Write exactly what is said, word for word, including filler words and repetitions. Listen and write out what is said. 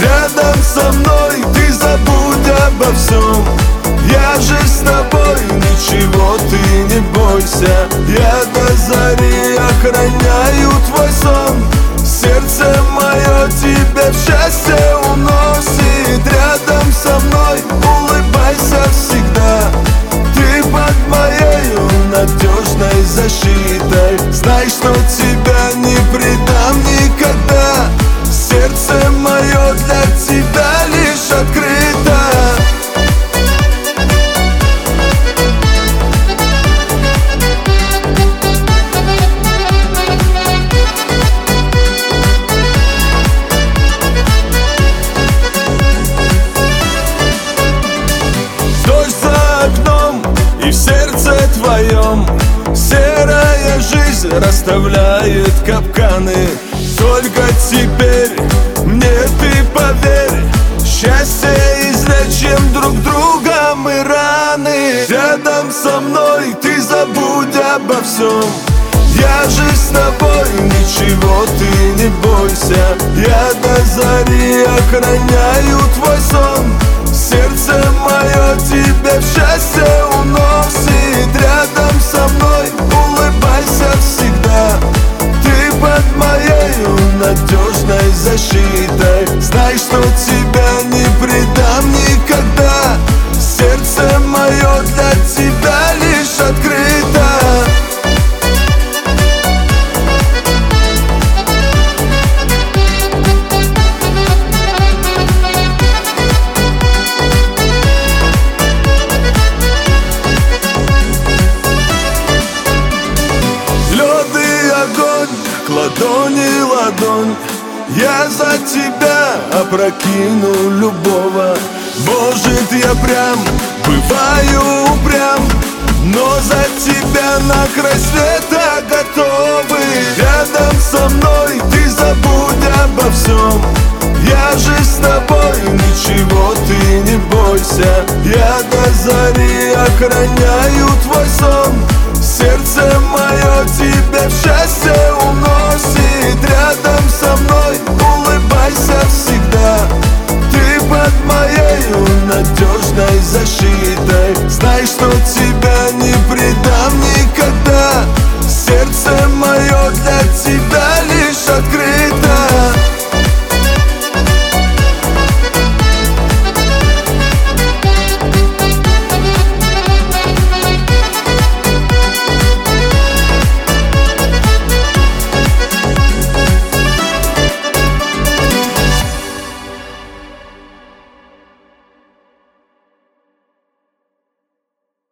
Рядом со мной ты забудь обо всем. Я же с тобой, ничего ты не бойся. Я до зари охраняю твой сон. Сердце мое тебя в счастье уносит. Рядом со мной улыбайся всегда. Ты под моей надежной защитой. Знай, что тебя не предам никогда. Сердце мое для тебя лишь открыто. Дождь за окном и в сердце твоем серая жизнь расставляет капканы. Только теперь мне ты поверь, счастье излечим друг друга мы раны. Рядом со мной ты забудь обо всем. Я же с тобой, ничего ты не бойся. Я до зари охраняю твой сон. Сердце мое тебя в счастье уносит. Рядом со мной улыбайся всегда. Ты под моей надежной защитой. Знай, что тебя не предам никогда. Сердце мое для тебя лишь открыто. К ладони ладонь, я за тебя опрокину любого. Может, я прям бываю упрям, но за тебя на край света готовы. Рядом со мной ты забудь обо всем. Я же с тобой, ничего ты не бойся. Я до зари охраняю твой сон. Сердце мое тебя в счастье